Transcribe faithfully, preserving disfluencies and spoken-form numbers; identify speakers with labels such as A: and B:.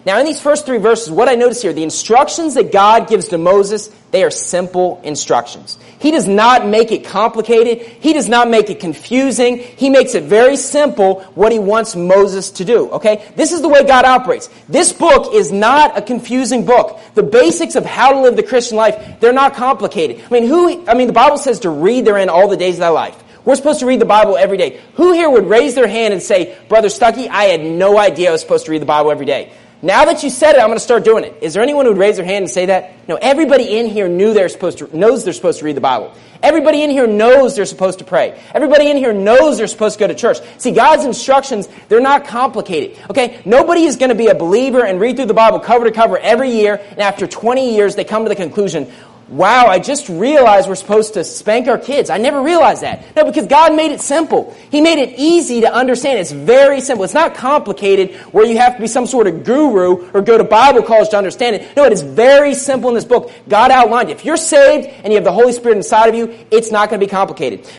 A: Now, in these first three verses, what I notice here, the instructions that God gives to Moses, they are simple instructions. He does not make it complicated. He does not make it confusing. He makes it very simple what he wants Moses to do, okay? This is the way God operates. This book is not a confusing book. The basics of how to live the Christian life, they're not complicated. I mean, who, I mean, the Bible says to read therein all the days of thy life. We're supposed to read the Bible every day. Who here would raise their hand and say, Brother Stuckey, I had no idea I was supposed to read the Bible every day. Now that you said it, I'm going to start doing it. Is there anyone who would raise their hand and say that? No, everybody in here knew they're supposed to, knows they're supposed to read the Bible. Everybody in here knows they're supposed to pray. Everybody in here knows they're supposed to go to church. See, God's instructions, they're not complicated. Okay? Nobody is going to be a believer and read through the Bible cover to cover every year, and after twenty years they come to the conclusion, wow, I just realized we're supposed to spank our kids. I never realized that. No, because God made it simple. He made it easy to understand. It's very simple. It's not complicated where you have to be some sort of guru or go to Bible college to understand it. No, it is very simple in this book. God outlined it. If you're saved and you have the Holy Spirit inside of you, it's not going to be complicated.